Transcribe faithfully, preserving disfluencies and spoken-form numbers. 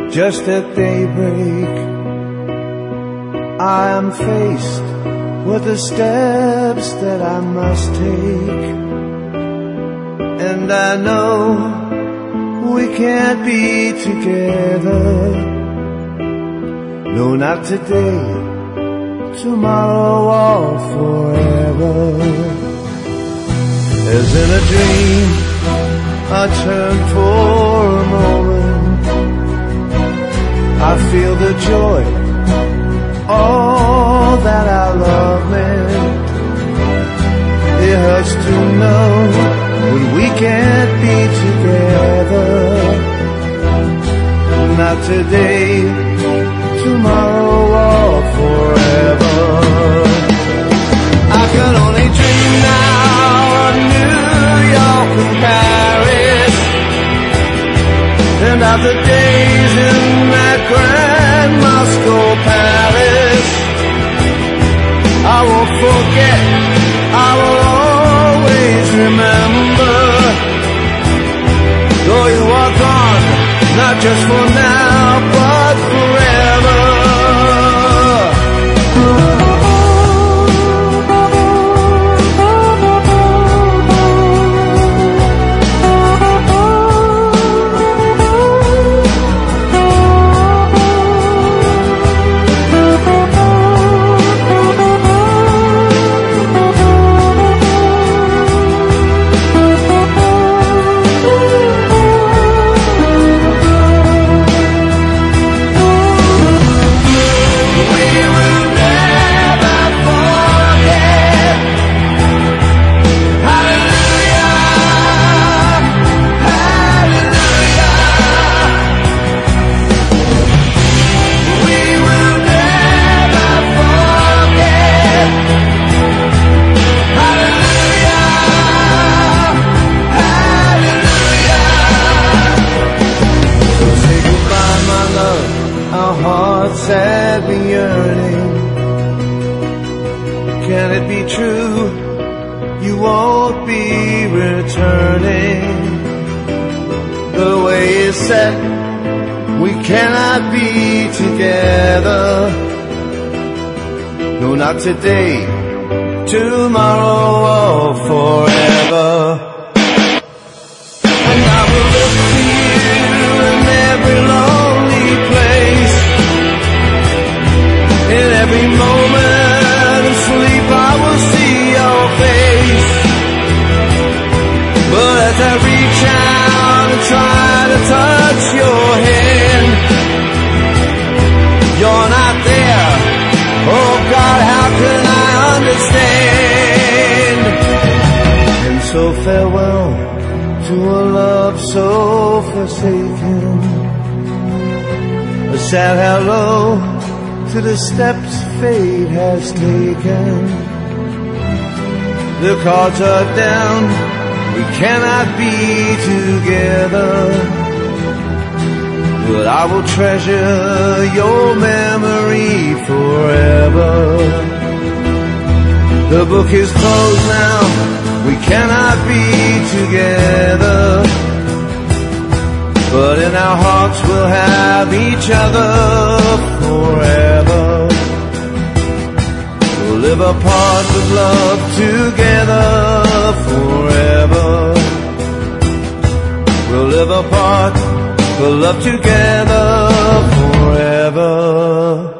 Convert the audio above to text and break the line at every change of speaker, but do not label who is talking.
Just at daybreak, I am faced with the steps that I must take, and I know we can't be together. No, not today, tomorrow or forever. As in a dream, I turn for a moment, I feel the joy, all that our love meant. It hurts to know when we can't be together. Not today, tomorrow or forever. I can only dream now of New York and Paris, and of the days in that grand Moscow palace. I won't forget, I will always remember. Though you are gone, not just for now, but forever. Had been yearning. Can it be true you won't be returning? The way is set, we cannot be together. No, not today, tomorrow or forever. And I will look to you in every lonely place. In every moment of sleep I will see your face. But as I reach out and try to touch your hand, you're not there. Oh God, how can I understand? And so farewell to a love so forsaken, a sad hello to the steps fate has taken. The cards are down, we cannot be together, but I will treasure your memory forever. The book is closed now, we cannot be together, but in our hearts we'll have each other forever. We'll live apart with love together forever. We'll live apart with love together forever.